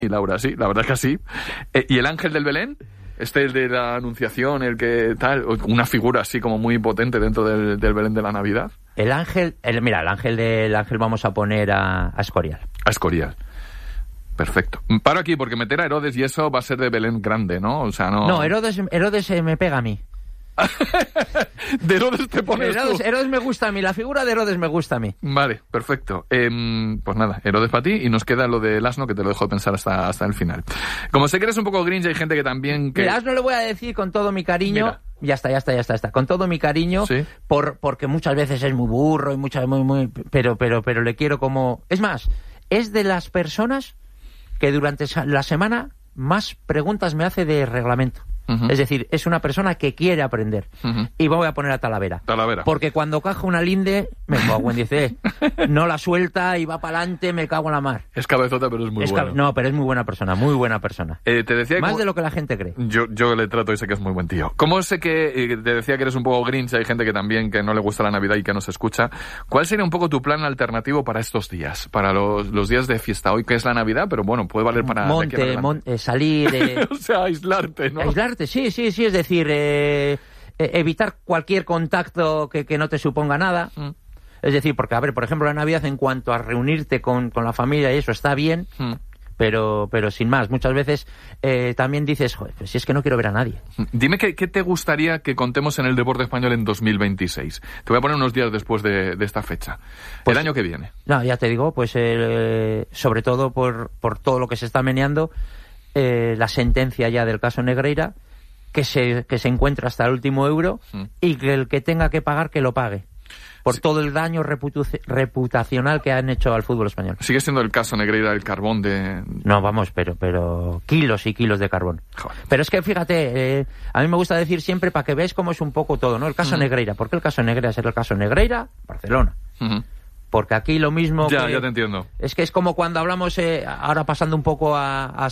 y Laura, sí, la verdad es que sí. ¿Y el ángel del Belén? El de la Anunciación, el que tal, una figura así como muy potente dentro del Belén de la Navidad. El ángel, el ángel vamos a poner a Escorial. A Escorial. Perfecto. Paro aquí porque meter a Herodes y eso va a ser de Belén grande, ¿no? O sea, no... No, Herodes me pega a mí. De Herodes te pones tú. Herodes me gusta a mí, la figura de Herodes me gusta a mí. Vale, perfecto. Pues nada, Herodes para ti y nos queda lo del asno que te lo dejo pensar hasta el final. Como sé que eres un poco grinch, hay gente que también... El asno le voy a decir con todo mi cariño... Mira. Ya está. Con todo mi cariño, ¿sí? Porque muchas veces es muy burro y pero le quiero como... Es más, es de las personas que durante la semana más preguntas me hace de reglamento. Uh-huh. Es decir, es una persona que quiere aprender. Uh-huh. Y voy a poner a Talavera. Porque cuando caja una linde, me cago en dice, no la suelta y va para adelante, me cago en la mar. Es cabezota, pero es muy bueno. No, pero es muy buena persona, muy buena persona. Te decía más de lo que la gente cree. Yo le trato y sé que es muy buen tío. ¿Cómo sé que te decía que eres un poco grinch? Hay gente que también que no le gusta la Navidad y que no se escucha. ¿Cuál sería un poco tu plan alternativo para estos días? Para los días de fiesta. Hoy que es la Navidad, pero bueno, puede valer para... Salir... O sea, aislarte, ¿no? Aislarte, sí, es decir, evitar cualquier contacto que no te suponga nada. Es decir, porque, a ver, por ejemplo, la Navidad en cuanto a reunirte con la familia y eso está bien, pero sin más. Muchas veces también dices, joder, pues si es que no quiero ver a nadie. Dime qué te gustaría que contemos en el deporte español en 2026. Te voy a poner unos días después de esta fecha. Pues, el año que viene. No, ya te digo, pues sobre todo por todo lo que se está meneando, la sentencia ya del caso Negreira, que se encuentra hasta el último euro y que el que tenga que pagar, que lo pague. Por todo el daño reputacional que han hecho al fútbol español. ¿Sigue siendo el caso Negreira el carbón de...? No, vamos, pero kilos y kilos de carbón. Joder. Pero es que, fíjate, a mí me gusta decir siempre para que veáis cómo es un poco todo, ¿no? El caso Negreira. ¿Por qué el caso Negreira es el caso Negreira? Barcelona. Porque aquí lo mismo... Ya te entiendo. Es que es como cuando hablamos, ahora pasando un poco a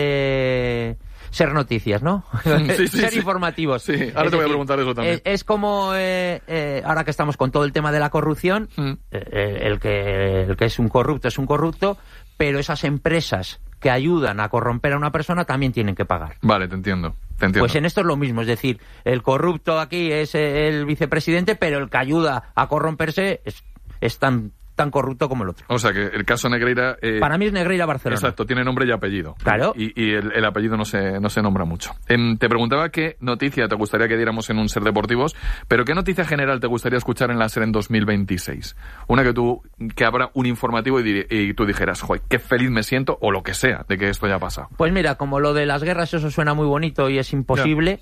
ser noticias, ¿no? Ser informativos. Sí, ahora te voy a preguntar eso también. Es como, ahora que estamos con todo el tema de la corrupción, el que es un corrupto, pero esas empresas que ayudan a corromper a una persona también tienen que pagar. Vale, te entiendo. Pues en esto es lo mismo, es decir, el corrupto aquí es el vicepresidente, pero el que ayuda a corromperse es tan corrupto como el otro. O sea que el caso Negreira... para mí es Negreira Barcelona. Exacto, tiene nombre y apellido. Claro. Y el apellido no se nombra mucho. Te preguntaba qué noticia te gustaría que diéramos en un Ser Deportivos, pero qué noticia general te gustaría escuchar en la SER en 2026. Una que abra un informativo y tú dijeras, joder, qué feliz me siento, o lo que sea, de que esto ya pasa. Pues mira, como lo de las guerras, eso suena muy bonito y es imposible,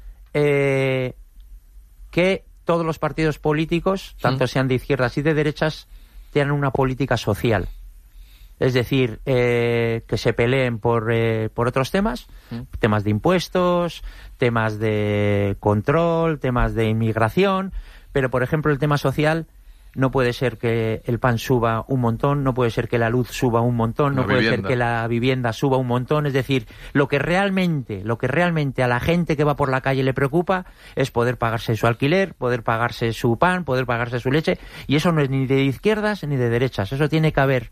que todos los partidos políticos, tanto sean de izquierdas y de derechas, tienen una política social. Es decir, que se peleen por otros temas, temas de impuestos, temas de control, temas de inmigración, pero por ejemplo el tema social no puede ser que el pan suba un montón, no puede ser que la luz suba un montón, no puede ser que la vivienda suba un montón. Es decir, lo que realmente a la gente que va por la calle le preocupa es poder pagarse su alquiler, poder pagarse su pan, poder pagarse su leche, y eso no es ni de izquierdas ni de derechas. Eso tiene que haber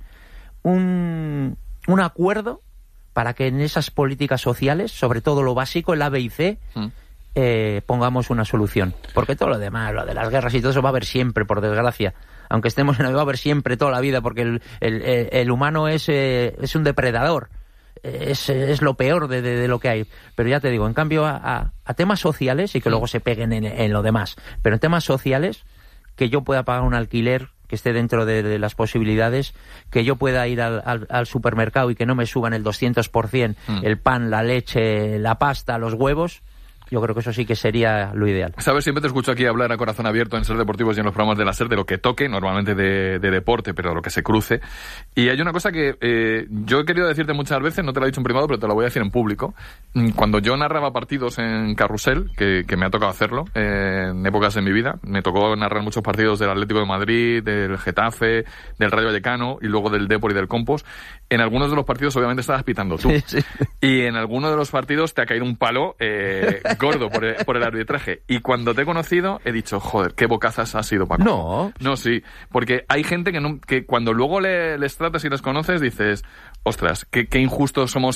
un acuerdo para que en esas políticas sociales, sobre todo lo básico, el A, B y C, pongamos una solución. Porque todo lo demás, lo de las guerras y todo eso va a haber siempre, por desgracia. Aunque estemos en el va a haber siempre toda la vida, porque el humano es un depredador. Es lo peor de lo que hay. Pero ya te digo, en cambio a temas sociales, y que luego se peguen en lo demás, pero en temas sociales, que yo pueda pagar un alquiler que esté dentro de las posibilidades, que yo pueda ir al supermercado y que no me suban el 200% el pan, la leche, la pasta, los huevos. Yo creo que eso sí que sería lo ideal. Sabes, siempre te escucho aquí hablar a corazón abierto en Ser Deportivos y en los programas de la SER de lo que toque, normalmente de deporte, pero de lo que se cruce. Y hay una cosa que yo he querido decirte muchas veces, no te lo he dicho en privado, pero te lo voy a decir en público. Cuando yo narraba partidos en Carrusel, que me ha tocado hacerlo en épocas de mi vida, me tocó narrar muchos partidos del Atlético de Madrid, del Getafe, del Rayo Vallecano y luego del Depor y del Compos. En algunos de los partidos obviamente estabas pitando tú. Sí. Y en algunos de los partidos te ha caído un palo gordo por el arbitraje. Y cuando te he conocido, he dicho, joder, qué bocazas has sido, Paco. No, sí. Porque hay gente que cuando luego les tratas y les conoces, dices, ostras, qué injustos somos